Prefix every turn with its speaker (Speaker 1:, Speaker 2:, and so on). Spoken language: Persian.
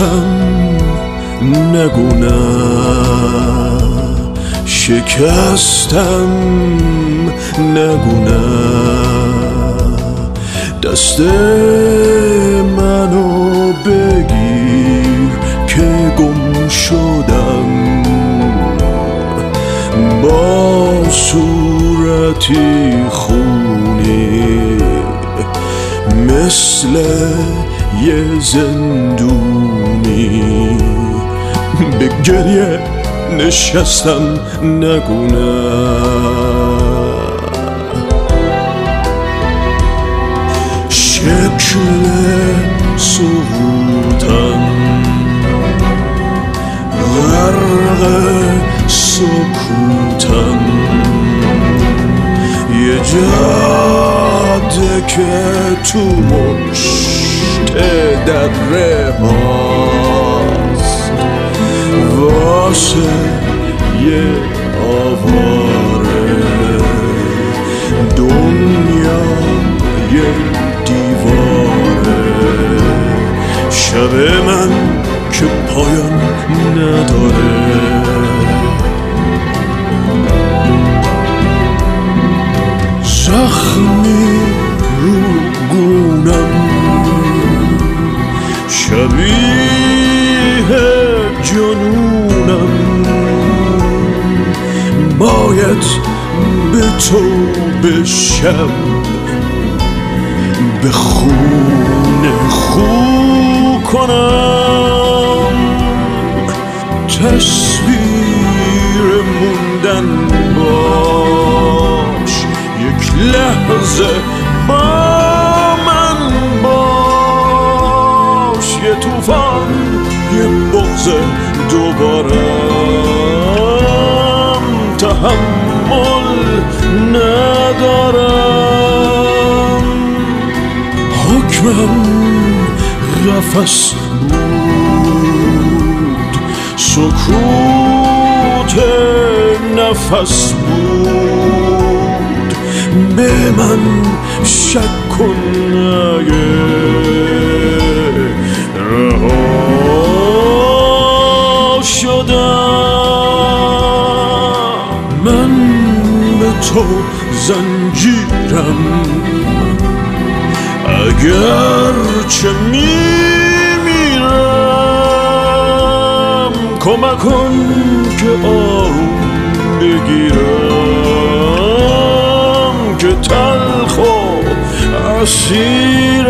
Speaker 1: شکستم نگو نه، شکستم نگو نه، دست منو بگیر که گم شدم، با صورتی خونی مثل یه زندونی، به گریه نشستم نگو نه. شکل سقوطم غرق سکوتم، یه جاده که تو مشت دره هاست واسه یه آواره، دنیا یه دیواره، شب من که پایان نداره. زخمی رو گونم شبیه جنونم، باید به تو بشم، به خون خو کنم، تصویر موندن باش، یک لحظه با من باش، یه طوفان یه بغض دوبارم، تحمل ندارم، حکمم قفس بود، سکوت نفس بود، به من شک کن اگه رها شدم، من به تو زنجیرم، اگر چه میمیرم، کمک کن که آروم بگیرم، که تلخ و اسیر